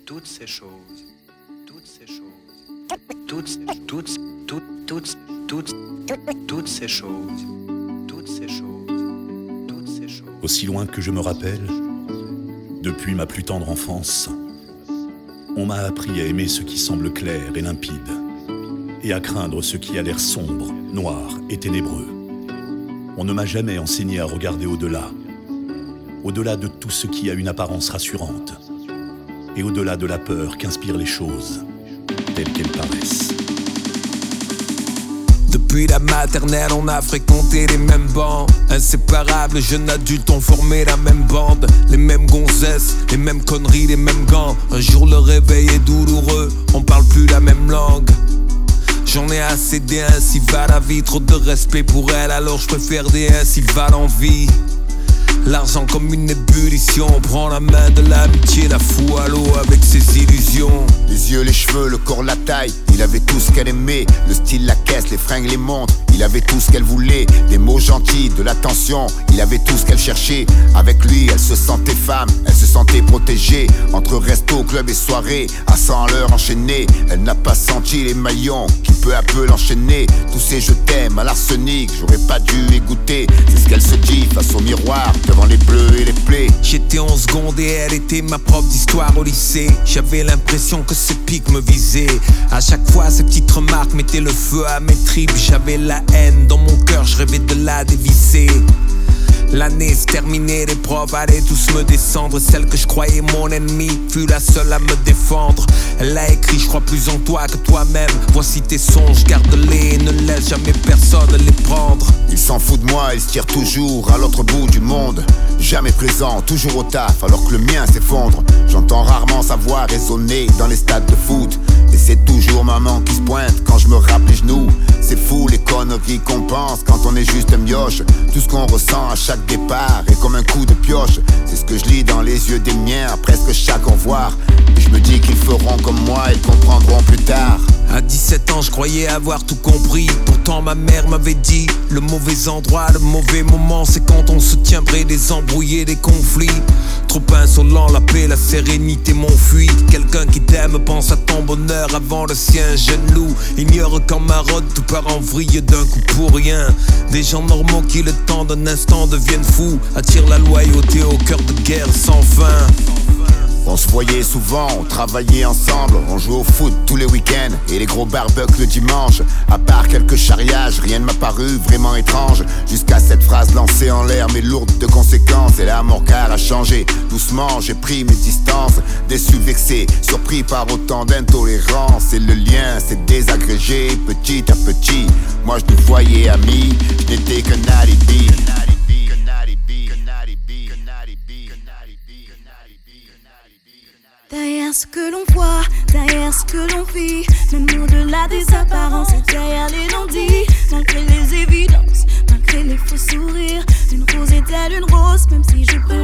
toutes ces choses, toutes ces choses, toutes ces choses, toutes ces choses. Aussi loin que je me rappelle, depuis ma plus tendre enfance, on m'a appris à aimer ce qui semble clair et limpide, et à craindre ce qui a l'air sombre, noir et ténébreux. On ne m'a jamais enseigné à regarder au-delà de tout ce qui a une apparence rassurante, et au-delà de la peur qu'inspirent les choses, telles qu'elles paraissent. Depuis la maternelle, on a fréquenté les mêmes bancs. Inséparables, jeunes adultes ont formé la même bande. Les mêmes gonzesses, les mêmes conneries, les mêmes gants. Un jour le réveil est douloureux, on parle plus la même langue. J'en ai assez des ainsi va la vie, trop de respect pour elle, alors je préfère des ainsi va l'envie. L'argent comme une ébullition, on prend la main de l'amitié, la fout à l'eau avec ses illusions. Les yeux, les cheveux, le corps, la taille, il avait tout ce qu'elle aimait. Le style, la caisse, les fringues, les montres, il avait tout ce qu'elle voulait. Des mots gentils, de l'attention, il avait tout ce qu'elle cherchait. Avec lui, elle se sentait femme, elle se sentait protégée. Entre resto, club et soirée, à 100 à l'heure enchaînée. Elle n'a pas senti les maillons qui peu à peu l'enchaînaient. Tous ces je t'aime à l'arsenic, j'aurais pas dû y goûter. C'est ce qu'elle se dit face au miroir, devant les bleus et les plaies. J'étais en seconde et elle était ma prof d'histoire au lycée. J'avais l'impression que ses pics me visaient. À chaque fois ces petites remarques mettaient le feu à mes tripes. J'avais la haine dans mon cœur, je rêvais de la dévisser. L'année se terminait, les profs allaient tous me descendre. Celle que je croyais mon ennemie fut la seule à me défendre. Elle a écrit, je crois plus en toi que toi-même. Voici tes songes, garde-les et ne laisse jamais personne les prendre. Il s'en fout de moi, il se tire toujours à l'autre bout du monde. Jamais présent, toujours au taf, alors que le mien s'effondre. J'entends rarement sa voix résonner dans les stades de foot. Et c'est toujours maman qui se pointe quand je me rappe les genoux. C'est fou les conneries qu'on pense quand on est juste un mioche. Tout ce qu'on ressent à chaque départ est comme un coup de pioche. C'est ce que je lis dans les yeux des miens à presque chaque au revoir. Et je me dis qu'ils feront comme moi et comprendront plus tard. À 17 ans je croyais avoir tout compris. Pourtant ma mère m'avait dit: le mauvais endroit, le mauvais moment, c'est quand on se tient près des embrouillés, des conflits. Trop insolent, la paix, la sérénité m'ont fui. Quelqu'un qui t'aime pense à ton bonheur avant le sien. Jeune loup ignore qu'en maraude tout part en vrille d'un coup pour rien. Des gens normaux qui le temps d'un instant deviennent fous, attirent la loyauté au cœur de guerre sans fin. On se voyait souvent, on travaillait ensemble, on jouait au foot tous les week-ends et les gros barbecues le dimanche. À part quelques charriages, rien ne m'a paru vraiment étrange. Jusqu'à cette phrase lancée en l'air mais lourde de conséquences. Et là mon cœur a changé, doucement j'ai pris mes distances. Déçu, vexé, surpris par autant d'intolérance. Et le lien s'est désagrégé petit à petit. Moi je nous voyais amis, je n'étais qu'un alibi. Derrière ce que l'on voit, derrière ce que l'on vit, même au-delà des apparences et derrière les non-dits, malgré les évidences, malgré les faux sourires, une rose est-elle une rose, même si je peux